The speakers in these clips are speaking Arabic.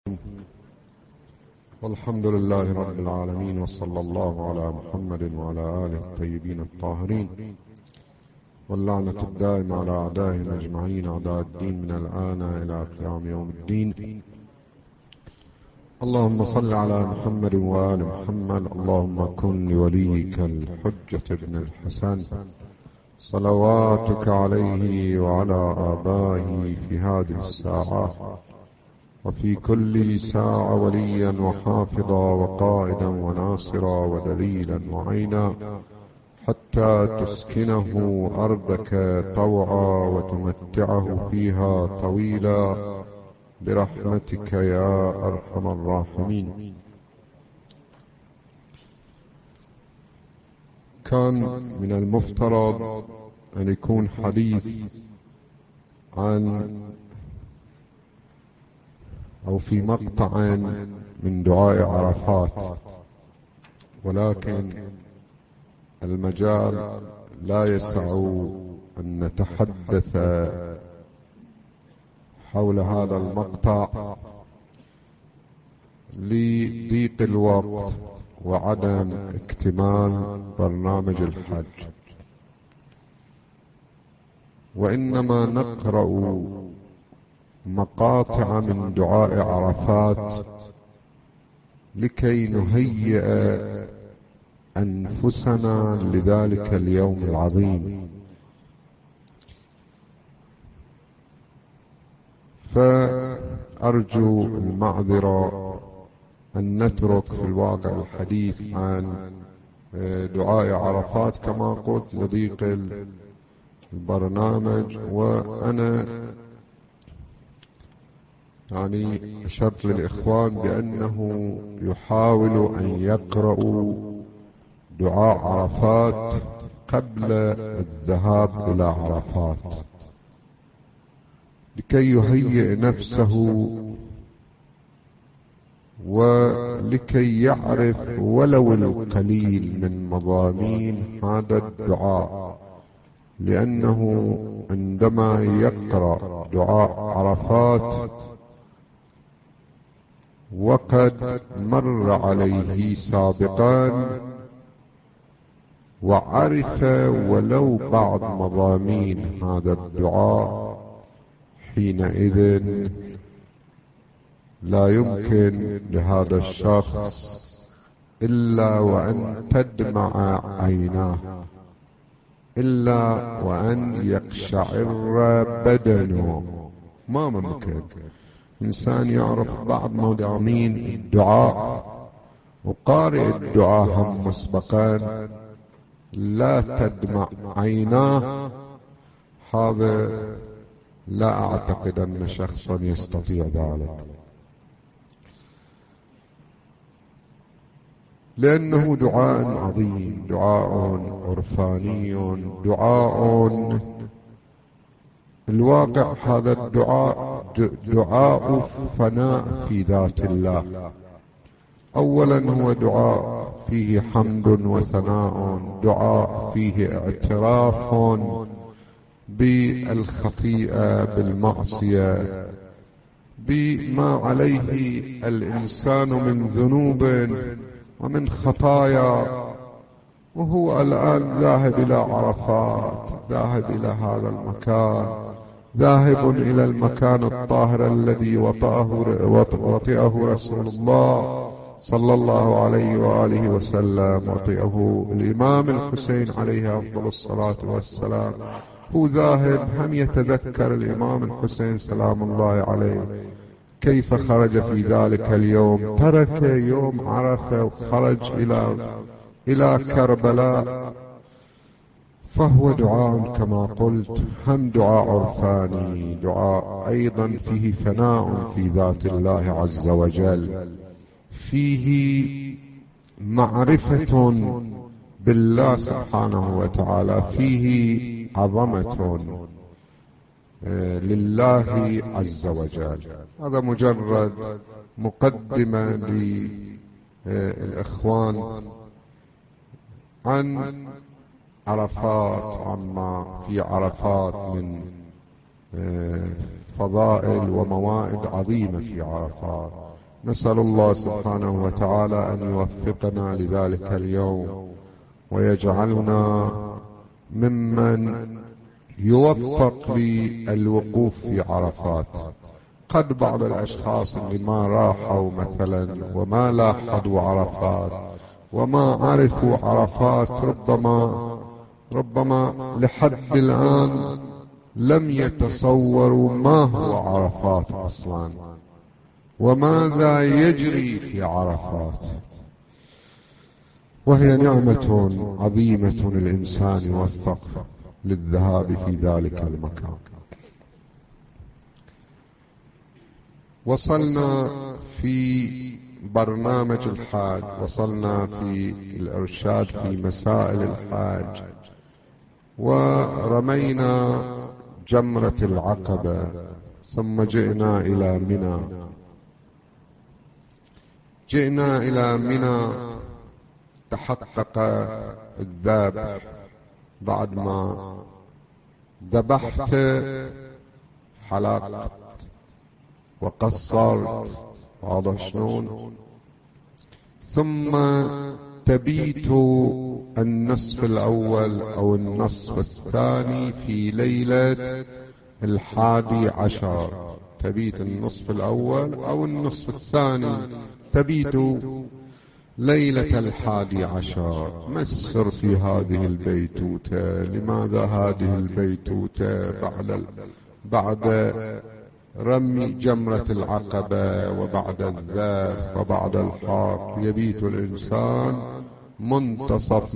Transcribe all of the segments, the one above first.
والحمد لله رب العالمين، وصلى الله على محمد وعلى آله الطيبين الطاهرين، واللعنة الدائمة على أعدائهم أجمعين، أعداء الدين من الآن إلى قيام يوم الدين. اللهم صل على محمد وآل محمد. اللهم كن لوليك الحجة ابن الحسن صلواتك عليه وعلى آبائه في هذه الساعة وفي كل ساعة وليا وحافظا وقائدا وناصرا ودليلا وعينا، حتى تسكنه أرضك طوعا وتمتعه فيها طويلا برحمتك يا أرحم الراحمين. كان من المفترض أن يكون حديث عن أو في مقطع من دعاء عرفات، ولكن المجال لا يسع أن نتحدث حول هذا المقطع لضيق الوقت وعدم اكتمال برنامج الحج، وإنما نقرأ مقاطع من دعاء عرفات لكي نهيئ أنفسنا لذلك اليوم العظيم. فأرجو المعذرة أن نترك في الواقع الحديث عن دعاء عرفات كما قلت لضيق البرنامج، وأنا أشرت للإخوان بأنه يحاول أن يقرأوا دعاء عرفات قبل الذهاب إلى عرفات لكي يهيئ نفسه ولكي يعرف ولو القليل من مضامين هذا الدعاء، لأنه عندما يقرأ دعاء عرفات وقد مر عليه سابقا وعرف ولو بعض مضامين هذا الدعاء، حينئذ لا يمكن لهذا الشخص إلا وأن تدمع عيناه، إلا وأن يقشعر بدنه. ما ممكن إنسان يعرف بعض مضامين الدعاء وقارئ الدعاء هم مسبقا لا تدمع عيناه، هذا لا أعتقد أن شخصا يستطيع ذلك، لأنه دعاء عظيم، دعاء عرفاني، دعاء الواقع هذا الدعاء دعاء فناء في ذات الله. أولا هو دعاء فيه حمد وثناء، دعاء فيه اعتراف بالخطيئة بالمعصية بما عليه الإنسان من ذنوب ومن خطايا، وهو الآن ذاهب إلى عرفات، ذاهب إلى هذا المكان، ذاهب إلى المكان الطاهر الذي وطئه رسول الله صلى الله عليه وآله وسلم، وطئه الإمام الحسين عليه أفضل الصلاة والسلام. هو ذاهب هم يتذكر الإمام الحسين سلام الله عليه كيف خرج في ذلك اليوم، ترك يوم عرفة وخرج إلى كربلاء. فهو دعاء كما قلت هم دعاء عرفاني، دعاء أيضا فيه ثناء في ذات الله عز وجل، فيه معرفة بالله سبحانه وتعالى، فيه عظمة لله عز وجل. هذا مجرد مقدمة للإخوان عن عرفات، عما في عرفات من فضائل وموائد عظيمة في عرفات. نسأل الله سبحانه وتعالى أن يوفقنا لذلك اليوم ويجعلنا ممن يوفق للوقوف في عرفات. قد بعض الأشخاص اللي ما راحوا مثلا وما لاحظوا عرفات وما عرفوا عرفات ربما لحد الآن لم يتصوروا ما هو عرفات أصلا وماذا يجري في عرفات، وهي نعمة عظيمة الإنسان يوفق للذهاب في ذلك المكان. وصلنا في برنامج الحاج، وصلنا في الإرشاد في مسائل الحاج، ورمينا جمرة العقبة، ثم جئنا إلى منى. تحقق الذبح بعد ما ذبحت، حلقت وقصرت، واضح شلون؟ ثم تبيت النصف الأول أو النصف الثاني في ليلة 11. تبيت النصف الأول أو النصف الثاني، تبيت ليلة 11. ما السر في هذه البيتوتة؟ لماذا هذه البيتوتة بعد رمي جمرة العقبة وبعد الذبح وبعد الحرق يبيت الإنسان منتصف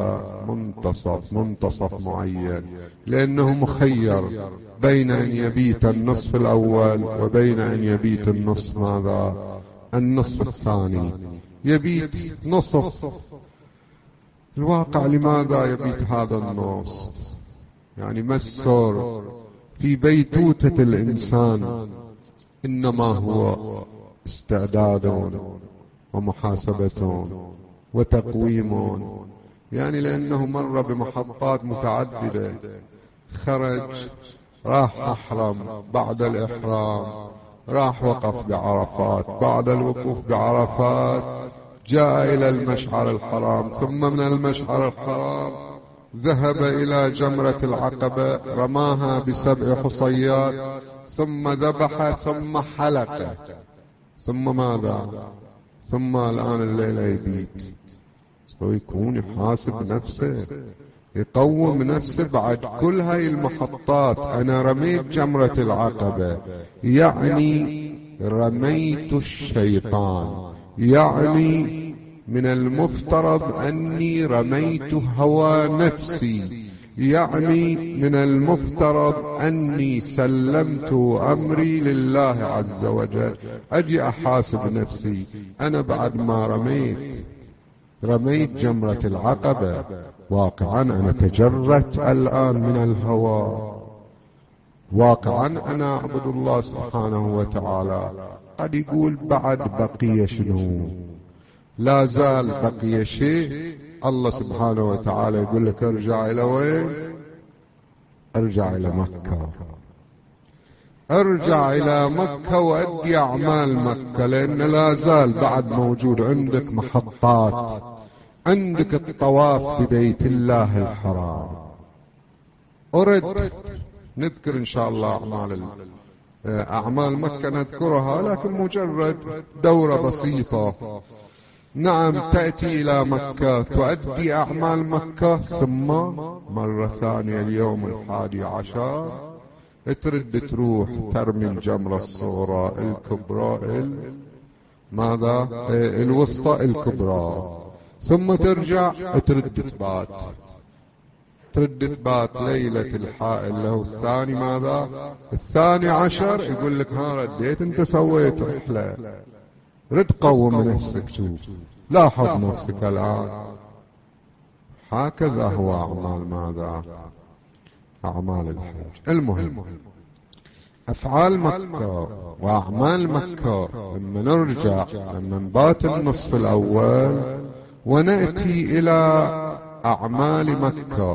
منتصف معين، لأنه مخير بين أن يبيت النصف الأول وبين أن يبيت النصف الثاني. يبيت نصف. الواقع لماذا يبيت هذا النصف؟ يعني ما السر في بيتوتة الإنسان؟ إنما هو استعداد ومحاسبة وتقويم، يعني لأنه مر بمحطات متعددة. خرج، راح أحرم، بعد الإحرام راح وقف بعرفات، بعد الوقوف بعرفات جاء إلى المشعر الحرام، ثم من المشعر الحرام ذهب إلى جمرة العقبة، رماها ب7 حصيات، ثم ذبح، ثم حلق، ثم ماذا؟ ثم الآن الليلة يبيت. ويكون يحاسب نفسه، يقوم نفسه بعد كل هاي المحطات. أنا رميت جمرة العقبة، يعني رميت الشيطان، يعني من المفترض أني رميت هوى نفسي، يعني من المفترض أني سلمت أمري لله عز وجل. أجي أحاسب نفسي، أنا بعد ما رميت جمرة العقبة، واقعا أنا تجرت الآن من الهوى، واقعا أنا أعبد الله سبحانه وتعالى. قد يقول بعد بقي شنو؟ لا زال بقي شيء. الله سبحانه وتعالى يقول لك ارجع إلى وين؟ ارجع إلى مكة، ارجع إلى مكة وأدي أعمال مكة، لأن لا زال بعد موجود عندك محطات. عندك الطواف ببيت الله الحرام. أرد نذكر إن شاء الله أعمال مكة نذكرها، لكن مجرد دورة بسيطة. نعم، تأتي إلى مكة تؤدي أعمال مكة، ثم مرة ثانية اليوم 11 ترد تروح ترمي الجمرة الصغرى الكبرى ماذا؟ الوسطى الكبرى، ثم ترجع ترد تبات ليلة الحائل له الثاني ماذا؟ 12. يقول لك ها رديت، انت سويت رحلة، رد قوم نفسك، شوف لاحظ نفسك الآن. هكذا هو أعمال ماذا؟ أعمال الحج. المهم أفعال مكة وأعمال مكة لما نرجع، لما نبات النصف الأول ونأتي إلى أعمال مكة،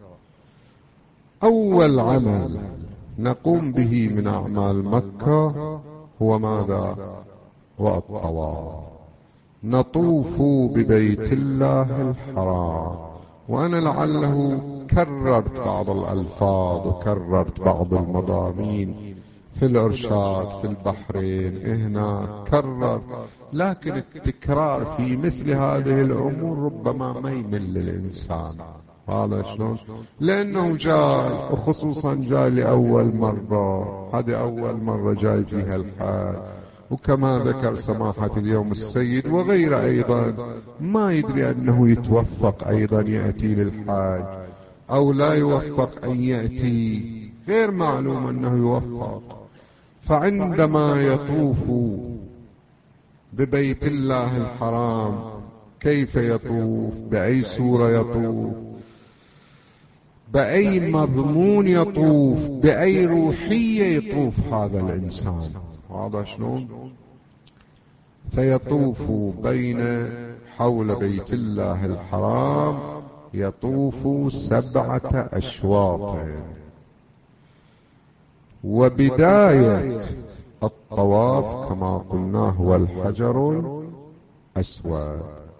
أول عمل نقوم به من أعمال مكة هو ماذا؟ والطواف. نطوف ببيت الله الحرام. وأنا لعله كررت بعض الألفاظ وكررت بعض المضامين في الإرشاد في البحرين هنا كرر، لكن التكرار في مثل هذه الأمور ربما ما يمل للإنسان. هذا شلون؟ لأنه جاي، وخصوصا جاي لأول مرة، هذه أول مرة جاي فيها الحاج، وكما ذكر سماحة اليوم السيد وغيره أيضا ما يدري أنه يتوفق أيضا يأتي للحاج أو لا يوفق أن يأتي، غير معلوم أنه يوفق. فعندما يطوف ببيت الله الحرام كيف يطوف؟ بأي صورة يطوف؟ بأي مضمون يطوف؟ بأي روحية يطوف هذا الإنسان؟ هذا شلون؟ فيطوف بين حول بيت الله الحرام، يطوف 7 أشواط. وبداية الطواف كما قلنا هو الحجر الأسود.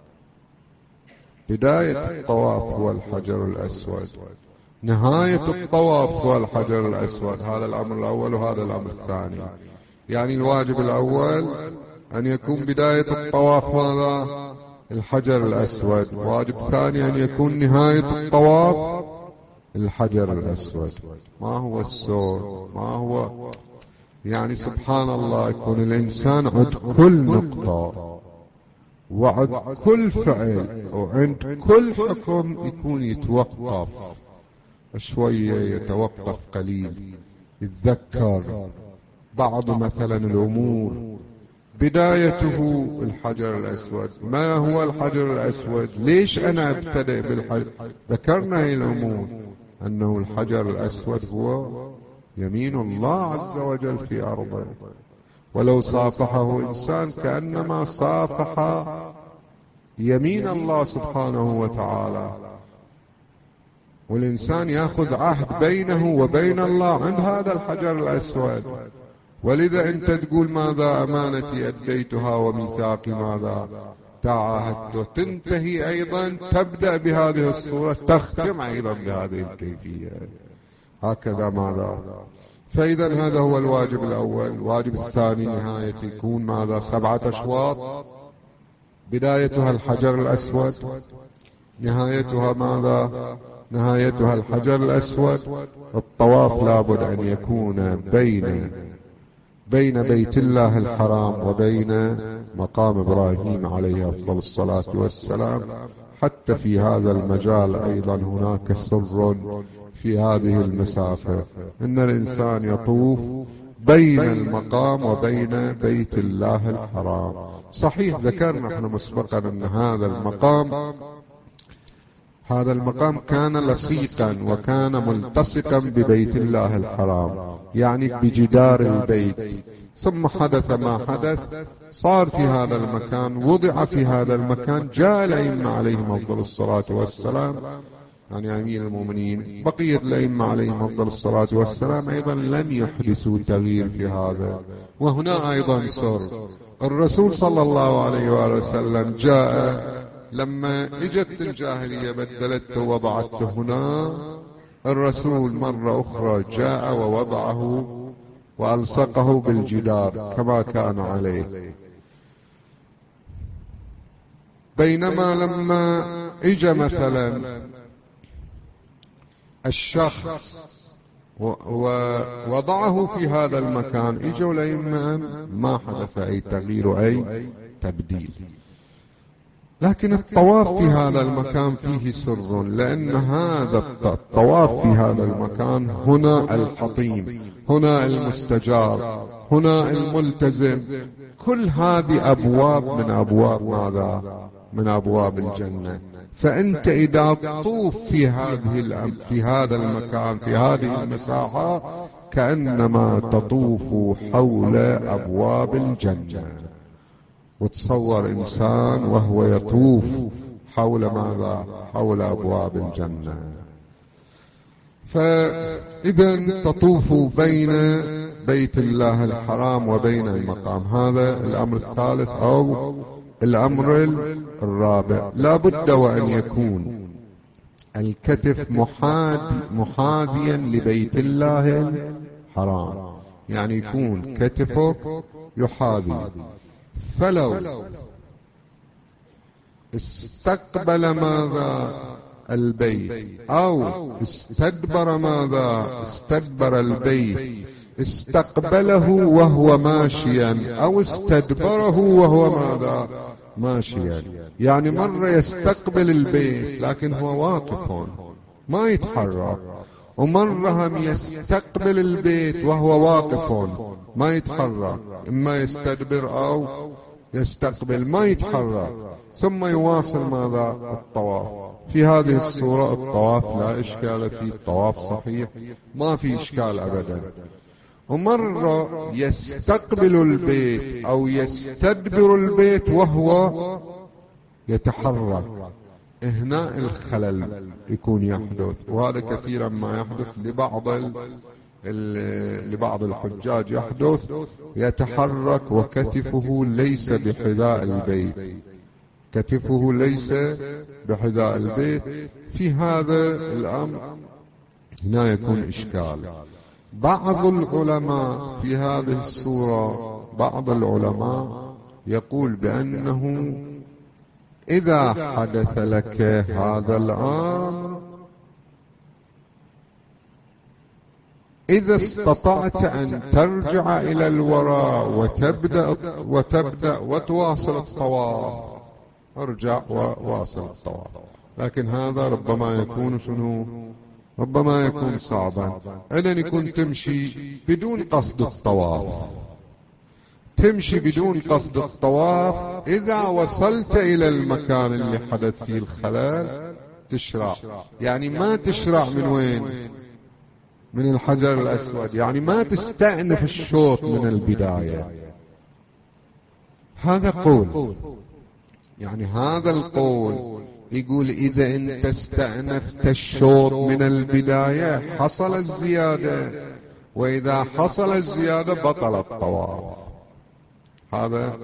بداية الطواف هو الحجر الأسود، نهاية الطواف هو الحجر الأسود. هذا الأمر الأول وهذا الأمر الثاني. يعني الواجب الأول أن يكون بداية الطواف هذا الحجر الأسود، واجب ثاني أن يكون نهاية الطواف الحجر الأسود. ما هو السور؟ ما هو يعني سبحان الله، يكون الإنسان عند كل نقطة وعند كل فعل وعند كل حكم يكون يتوقف شوية، يتوقف قليل، يتذكر بعض مثلا الأمور. بدايته الحجر الأسود. ما هو الحجر الأسود؟ ليش أنا أبتدئ بالحجر؟ ذكرنا هذه الأمور، أنه الحجر الأسود هو يمين الله عز وجل في أرضه، ولو صافحه إنسان كأنما صافح يمين الله سبحانه وتعالى. والإنسان يأخذ عهد بينه وبين الله عند هذا الحجر الأسود. ولذا أنت تقول ماذا أمانتي أديتها وميثاقي ماذا تعاهدت، تنتهي أيضا تبدأ بهذه الصورة، تختم أيضا بهذه الكيفية. هكذا ماذا. فإذا هذا هو الواجب الأول. الواجب الثاني نهاية يكون ماذا؟ 7 أشواط، بدايتها الحجر الأسود، نهايتها ماذا؟ نهايتها الحجر الأسود. الطواف لابد أن يكون بين بيت الله الحرام وبين مقام إبراهيم عليه أفضل الصلاة والسلام. حتى في هذا المجال أيضا هناك سر في هذه المسافة، إن الإنسان يطوف بين المقام وبين بيت الله الحرام. صحيح ذكرنا نحن مسبقا أن هذا المقام كان لصيقا وكان ملتصقا ببيت الله الحرام، يعني بجدار البيت. ثم حدث ما حدث، صار في هذا المكان، وضع في هذا المكان، جاء الأئمة عليهم أفضل الصلاة والسلام، يعني أمير المؤمنين بقية الأئمة عليهم أفضل الصلاة والسلام أيضا لم يحدثوا تغيير في هذا. وهنا أيضا سر الرسول صلى الله عليه وآله وسلم جاء لما اجت الجاهلية بدلته ووضعته هنا، الرسول مرة أخرى جاء ووضعه وألصقه بالجدار كما كان عليه. بينما لما اجى مثلا الشخص ووضعه في هذا المكان، اجوا الأئمة ما حدث أي تغيير أي تبديل. لكن الطواف في هذا المكان فيه سر، لأن هذا الطواف في هذا المكان هنا الحطيم، هنا المستجار، هنا الملتزم، كل هذه أبواب من أبواب ماذا؟ من أبواب الجنة. فأنت إذا تطوف في هذا المكان في هذه المساحة كأنما تطوف حول أبواب الجنة. وتصور إنسان وهو يطوف حول ماذا؟ حول أبواب الجنة. فإذا تطوف بين بيت الله الحرام وبين المقام. هذا الأمر الثالث أو الأمر الرابع. لا بد وأن يكون الكتف محاذيا لبيت الله الحرام، يعني يكون كتفك يحاذي. فلو استقبل ماذا البيت أو استدبر ماذا استدبر البيت، استقبله وهو ماشيا أو استدبره وهو ماذا ماشيا، يعني مرة يستقبل البيت لكن هو واقف ما يتحرك، ومرة هم يستقبل البيت وهو واقف ما يتحرك، إما يستدبر أو يستقبل ما يتحرك، ثم يواصل ماذا الطواف. في هذه الصورة الطواف لا إشكال فيه، الطواف صحيح ما في إشكال أبدا. ومرة يستقبل البيت أو يستدبر البيت وهو يتحرك، هنا الخلل يكون يحدث، وهذا كثيرا ما يحدث لبعض الحجاج، يحدث يتحرك وكتفه ليس بحذاء البيت، كتفه ليس بحذاء البيت. في هذا الأمر هنا يكون إشكال. بعض العلماء في هذه الصورة، بعض العلماء يقول بأنه إذا حدث لك هذا الأمر، إذا استطعت أن ترجع إلى الوراء وتبدأ وتواصل الطواف، ارجع وواصل الطواف. لكن هذا ربما يكون شنو؟ ربما يكون صعبا. إذن يكون تمشي بدون قصد الطواف، تمشي بدون قصد الطواف. إذا وصلت إلى المكان اللي حدث فيه الخلل تشرع، يعني ما تشرع من وين؟ من الحجر الأسود، يعني ما تستأنف الشوط من البداية. هذا قول، يعني هذا القول يقول إذا أنت استأنفت الشوط من البداية حصل الزيادة، وإذا حصل الزيادة بطل الطواف. هذا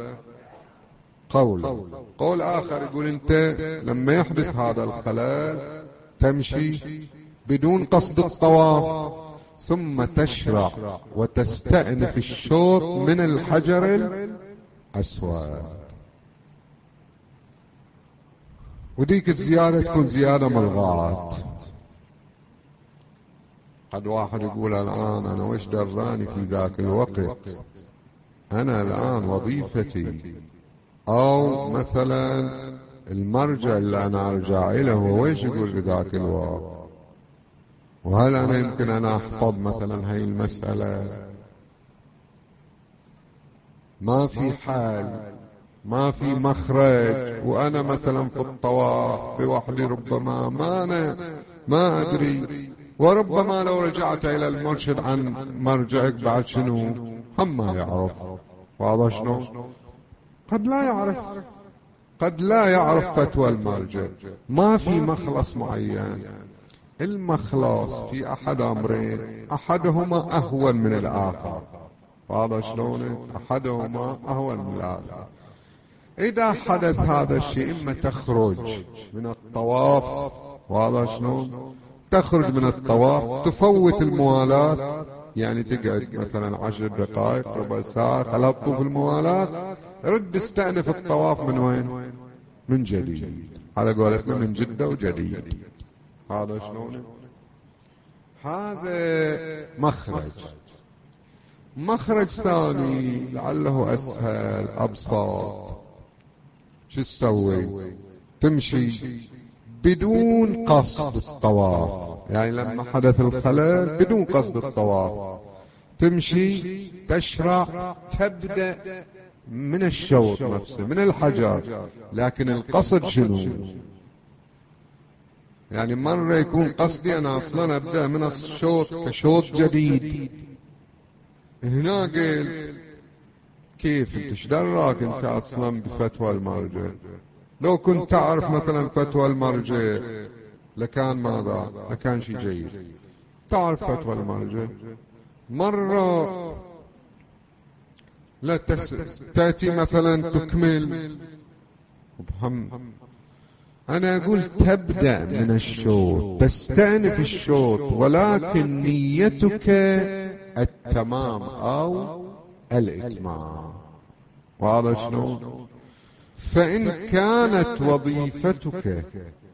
قول آخر يقول أنت لما يحدث هذا الخلل تمشي بدون قصد الطواف، ثم تشرع وتستأنف الشوط من الحجر الأسود، وديك الزيادة تكون زيادة ملغاة. قد واحد يقول الآن أنا وش دراني في ذاك الوقت، أنا الآن وظيفتي أو مثلا المرجع اللي أنا أرجع إليه هو ويش يقول بذاك الوقت، وهل أنا يمكن أنا أحفظ مثلا هاي المسألة؟ ما في حال، ما في مخرج، وأنا مثلا في الطواف بوحدي ربما ما أدري، وربما لو رجعت إلى المرشد عن مرجعك بعد شنو هم ما يعرف. واضح شنو؟ قد لا يعرف فتوى المرجع. ما في مخلص معين، المخلص في أحد أمرين، أحدهما أهون من الآخر. واضح شلون؟ أحدهما أهون من الآخر. إذا حدث هذا الشيء إما تخرج من الطواف، واضح شلون؟ تخرج من الطواف تفوت الموالاة، يعني تقعد مثلا 10 دقائق ربع ساعة خلال طوف الموالاة، رد استأنف الطواف من وين؟ من جديد، على قولتنا من جدة وجديد. هذا شلون؟ هذا مخرج ثاني لعله أسهل أبسط. شو تسوي؟ تمشي بدون قصد الطواف، يعني لما حدث الخلل بدون قصد الطواف تمشي تشرع تبدأ من الشوط نفسه من الحجر، لكن القصد شنو؟ يعني مرة يكون قصدي أنا أصلا أبدأ من الشوط كشوط جديد. هنا قيل كيف انت اشدراك انت اصلا بفتوى المرجع؟ لو كنت تعرف مثلا فتوى المرجع لكان ماذا؟ لكان شيء جيد. تعرف فتوى المرجع. مرة لا تأتي مثلا تكمل بهم. أنا أقول تبدأ من الشوط، تستأنف الشوط، ولكن نيتك التمام أو الإتمام. وهذا شنو؟ فإن كانت وظيفتك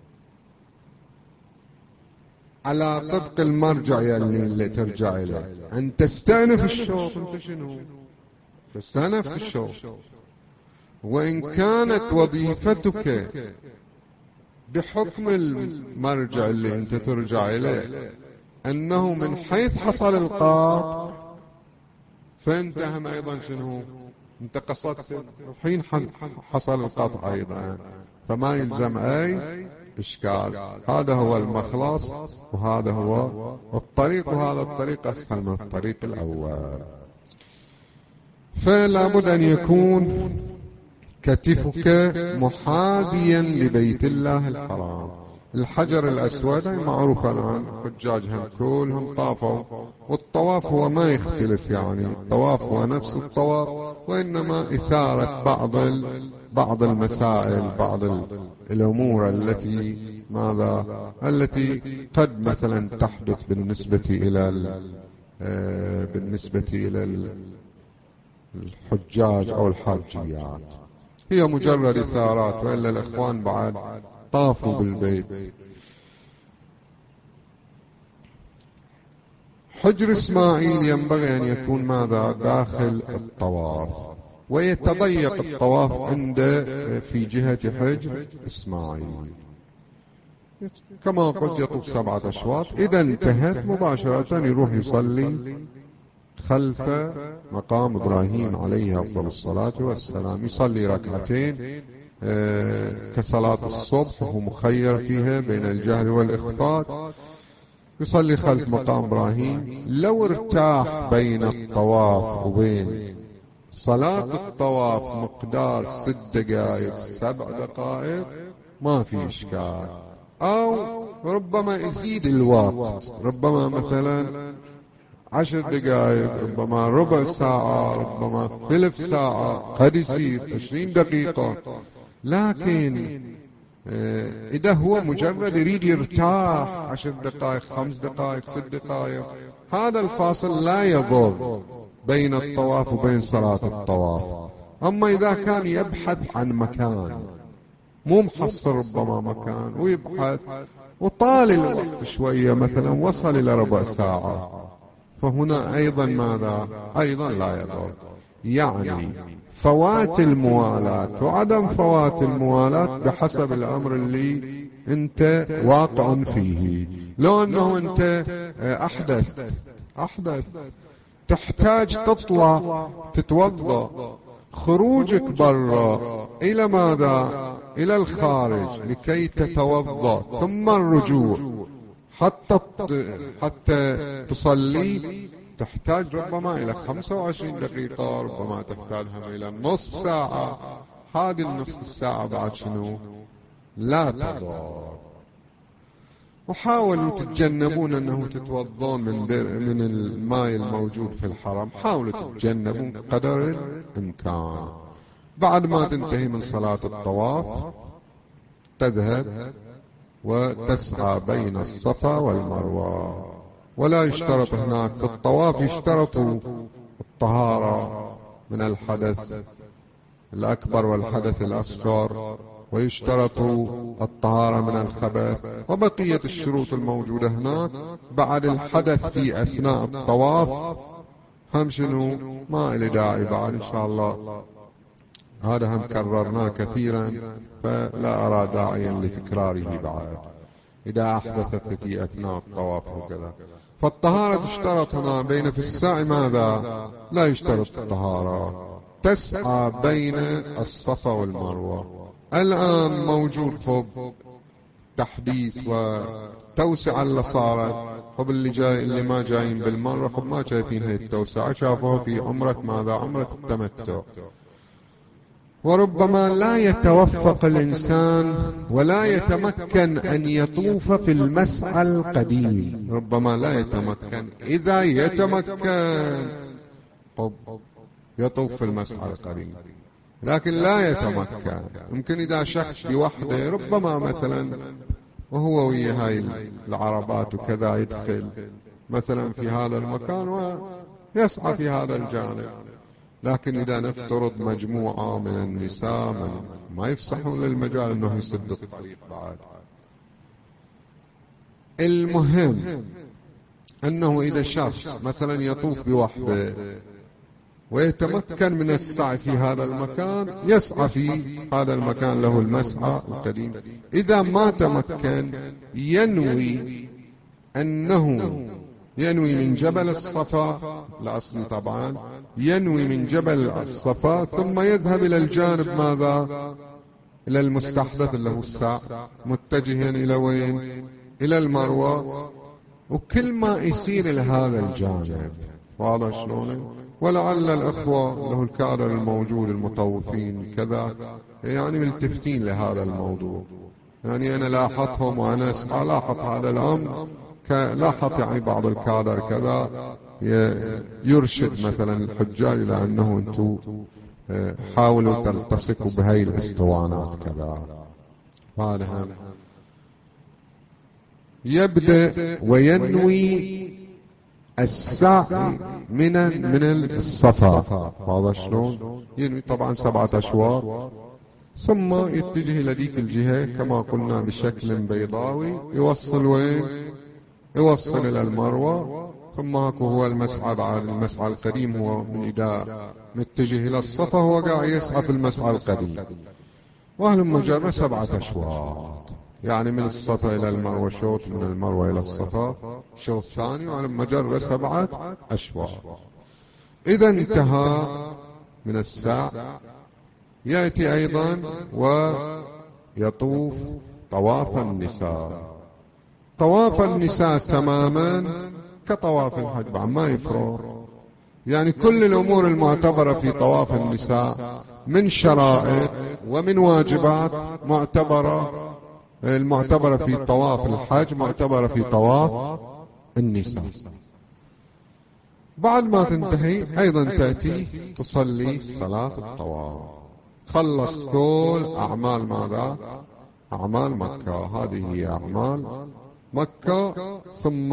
على طبق المرجع اللي ترجع إليه أن تستأنف الشوط، أنت شنو؟ تستأنف الشوط. وإن كانت وظيفتك بحكم المرجع اللي أنت ترجع إليه أنه من حيث حصل القاط، فأنت هم أيضا شنو؟ أنت قصدت حين حصل القطع أيضا، فما يلزم أي إشكال. هذا هو المخلص، وهذا هو الطريق، وهذا الطريق أسهل من الطريق الأول. فلا بد أن يكون كتفك محاذيا لبيت الله الحرام. الحجر الأسود معروف الآن، حجاجهم كلهم طافوا، والطواف هو ما يختلف، يعني الطواف هو نفس الطواف، وإنما إثارة بعض المسائل، بعض الأمور التي قد مثلا تحدث بالنسبة إلى الحجاج أو الحاجيات، هي مجرد إثارات، وإلا الإخوان بعد طافوا بالبيت. حجر إسماعيل ينبغي أن يكون ماذا؟ داخل الطواف، ويتضيق الطواف في جهة حجر إسماعيل، كما قلت يطوف 7 أشواط. إذا انتهت مباشرة يروح يصلي خلف مقام إبراهيم عليه أفضل الصلاة والسلام، يصلي ركعتين كصلاة الصبح، وهو مخير فيها بين الجهر والإخفاء، يصلي خلف مقام إبراهيم. لو ارتاح بين الطواف وبين صلاة الطواف مقدار 6 دقائق 7 دقائق ما في إشكال، أو ربما يزيد الوقت، ربما مثلا 10 دقائق، ربما ربع ساعة، ربما ثلث ساعة، قد يصير 20 دقيقة. لكن إذا هو مجرد يريد يرتاح 10 دقائق 5 دقائق 6 دقائق، هذا الفاصل لا يضر بين الطواف وبين صلاة الطواف. أما إذا كان يبحث عن مكان مو محصل ربما مكان، ويبحث وطال الوقت شوية، مثلا وصل إلى ربع ساعة، فهنا أيضا ماذا؟ أيضا لا يضر. يعني فوات الموالاة وعدم فوات الموالاة بحسب الأمر اللي أنت واقع فيه. لو أنه أنت أحدث تحتاج تطلع تتوضأ، خروجك برا إلى ماذا؟ إلى الخارج لكي تتوضأ، ثم الرجوع حتى تصلي، تحتاج ربما إلى 25 دقيقة، ربما تحتاجها إلى نصف ساعة. هذه النصف الساعة بعد شنو؟ لا تضر. وحاولوا تتجنبون أنه تتوضون من الماء الموجود في الحرم، حاولوا تتجنبون قدر الإمكان. بعد ما تنتهي من صلاة الطواف تذهب وتسعى بين الصفا والمروة. ولا يشترط هناك في الطواف، يشترط الطهارة من الحدث الأكبر والحدث الأصغر، ويشترط الطهارة من الخبث، وبقية الشروط الموجودة هناك. بعد الحدث في أثناء الطواف هم شنو؟ ما إلي داعي بعد إن شاء الله، هذا هم كررناه كثيرا، فلا أرى داعيا لتكراره بعد إذا أحدثت في أثناء الطواف وكذا. فالطهارة تشترط هنا. بين في السعي ماذا؟ لا يشترط الطهارة، تسعى بين الصفا والمروة. الآن موجود خب تحديث وتوسعة اللي صارت، خب اللي ما جايين بالمرة خب ما شايفين هاي التوسعة، شافوها في عمرة ماذا؟ عمرة التمتع. وربما لا يتوفق الإنسان ولا يتمكن أن يطوف في المسعى القديم، ربما لا يتمكن. إذا يتمكن يطوف في المسعى القريب، لكن لا يتمكن. يمكن إذا شخص بوحده ربما مثلا وهو ويا هاي العربات وكذا يدخل مثلا في هذا المكان ويسعى في هذا الجانب، لكن إذا نفترض مجموعة من النساء ما يفسحون للمجال أنه يسد الطريق بعد. المهم أنه إذا شخص مثلا يطوف بوحده ويتمكن من السعي في هذا المكان يسعى في هذا المكان له المسعى القديم. إذا ما تمكن ينوي أنه ينوي من جبل الصفا، الأصل طبعا ينوي من جبل الصفا ثم يذهب إلى الجانب ماذا؟ إلى المستحدث اللي هو السعي، متجها إلى وين؟ إلى المروة، وكل ما يصير لهذا الجانب. واضح شلون؟ ولعل الأخوة له الكادر الموجود المطوفين كذا يعني ملتفتين لهذا الموضوع. يعني أنا لاحظتهم وأنا لاحظ هذا الأمر، لاحظ يعني بعض الكادر كذا يرشد مثلا الحجاج إلى أنه أنتم حاولوا تلتصقوا بهاي الاسطوانات كذا. هذا يبدأ وينوي السعي من الصفا. هذا شلون؟ ينوي طبعا 7 أشواط ثم يتجه إلى ذيك الجهة كما قلنا بشكل بيضاوي، يوصل وين؟ يوصل إلى المروة، ثم هو المسعى بعد المسعى القديم. هو من إذا متجه إلى الصفا هو قاعد يسعى في المسعى القديم، وأهل مجرد 7 أشواط، يعني من الصفا إلى المروة شوط، من المروة إلى الصفا شوط ثاني، وعلى مجرد 7 أشواط. إذا انتهى من السعي يأتي أيضا ويطوف طواف النساء. طواف النساء تماما كطواف الحج، ما يفرق. يعني كل الأمور المعتبرة في طواف النساء من شرائط ومن واجبات المعتبرة في طواف الحج معتبرة في طواف النساء. بعد ما تنتهي أيضا تأتي تصلي صلاة الطواف. خلص كل أعمال ماذا؟ أعمال مكة. هذه هي أعمال مكة. ثم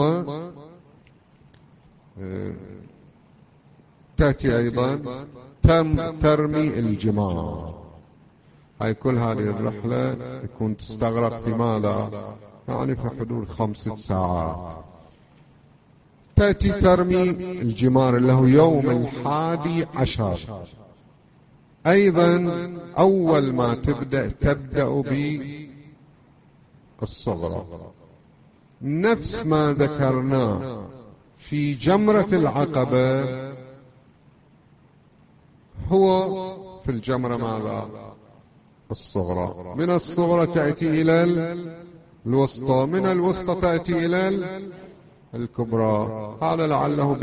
تأتي أيضا ترمي الجمار. هاي كل هذه الرحلة يكون تستغرق في ماذا؟ يعني في حدود 5 ساعات. تأتي ترمي الجمار اللي هو يوم 11. أيضا أول ما تبدأ بالصغرى، نفس ما ذكرناه في جمرة العقبة هو في الجمرة ماذا؟ الصغرى. من الصغرى تأتي إلى الوسطى، من الوسطى تأتي إلى الكبرى. هذا لعله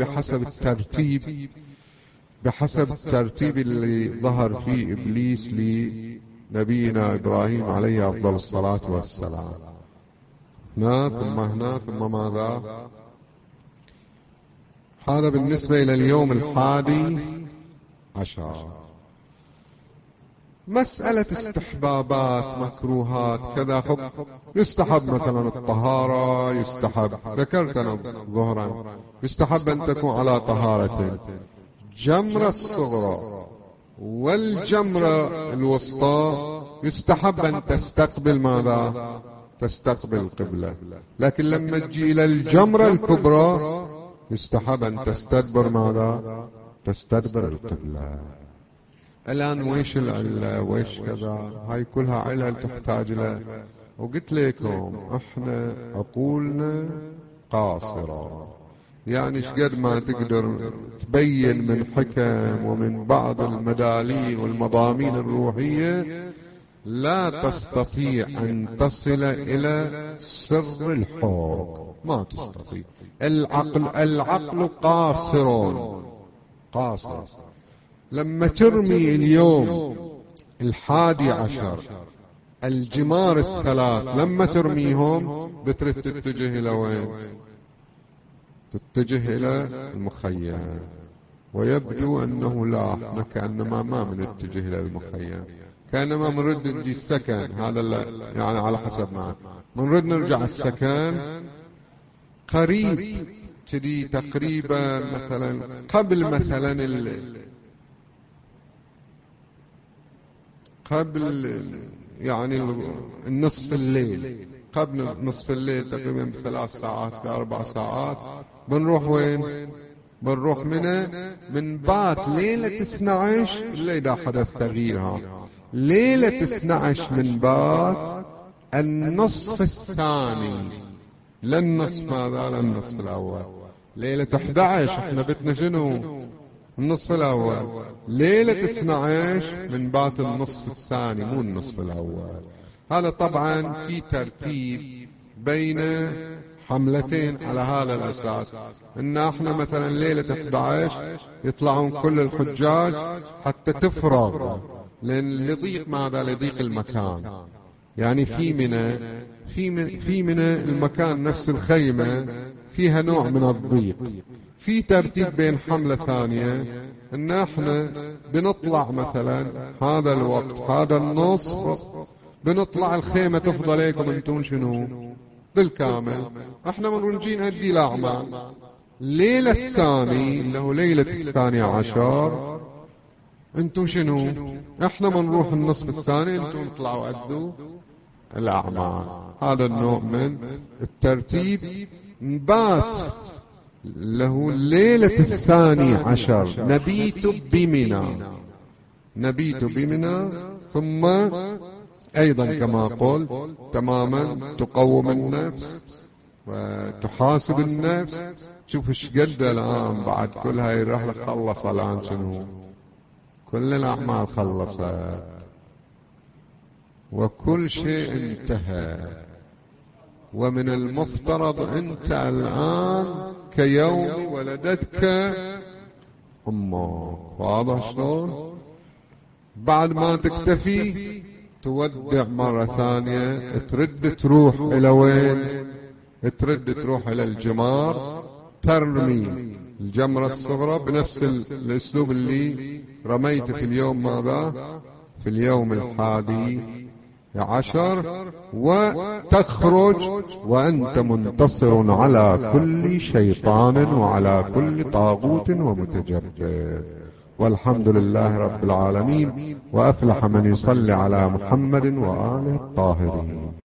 بحسب الترتيب اللي ظهر فيه إبليس لنبينا إبراهيم عليه أفضل الصلاة والسلام. هنا ثم هنا ثم ماذا؟ هذا بالنسبة إلى اليوم 11. مسألة استحبابات مكروهات كذا. يستحب مثلا الطهارة، يستحب ذكرت أنا ظهرا يستحب أن تكون على طهارة. جمرة الصغرى والجمرة الوسطى يستحب أن تستقبل ماذا؟ تستقبل القبلة. لكن لما تجي إلى الجمرة الكبرى يستحب أن تستدبر ماذا؟ تستدبر القبلة. الآن ويش كذا، هاي كلها علل تحتاج لها. وقلت لكم احنا عقولنا قاصرة، يعني شقد ما تقدر تبين من حكم ومن بعض المدالين والمضامين الروحية لا تستطيع أن تصل إلى سر الحق، ما تستطيع. العقل قاصر. لما ترمي اليوم 11 الجمار الثلاث، لما ترميهم بترد تتجه إلى وين؟ تتجه إلى المخيم. ويبدو أنه لا، احنا كأنما ما بنتجه إلى المخيم، كأنما بنرد نجي السكن. هذا يعني على حسب ما بنرد نرجع السكن قريب كذي تقريبا، مثلا قبل يعني النصف الليل، قبل نصف الليل تقريبا ب3 ساعات ب4 ساعات بنروح وين؟ بنروح من بات ليلة 12 إلا إذا حدث تغييرها. ليلة 12 من بات النصف الثاني، للنصف ماذا؟ للنصف الأول. ليلة 11 احنا بتنا شنو؟ النصف الأول. ليلة 12 من بات النصف الثاني مو النصف الأول. هذا طبعا في ترتيب بين حملتين على هذا الأساس، إن احنا مثلا ليلة 11 يطلعون كل الحجاج حتى تفرغ، لأن لضيق ماذا؟ لضيق المكان. يعني في منى المكان نفس الخيمة فيها نوع من الضيق. في ترتيب بين حملة ثانية ان احنا بنطلع مثلا هذا الوقت، هذا النصف بنطلع الخيمة تفضل لكم انتم شنو بالكامل، احنا منجين هدي الاعمال. ليلة الثاني اللي هو ليلة 12 انتم شنو؟ احنا منروح النصف الثاني، انتم اطلعوا ادوا الاعمال. هذا النوع من الترتيب. نبات له ليلة 12 نبيت بمنى، ثم أيضا كما قلت تماما تقوم النفس وتحاسب النفس. شوف ايش قد الآن بعد كل هاي الرحلة خلص الآن شنو؟ كل الأعمال خلصت وكل شيء انتهى، ومن المفترض أنت الآن كيوم ولدتك أمك. واضح شلون؟ بعد ما تكتفي تودع مرة ثانية، ترد تروح إلى وين؟ ترد تروح إلى الجمار، ترمي الجمرة الصغرى بنفس الأسلوب اللي رميت في اليوم ماذا؟ في اليوم 11، وتخرج وأنت منتصر على كل شيطان وعلى كل طاغوت ومتجبر. والحمد لله رب العالمين، وأفلح من يصلي على محمد وآله الطاهرين.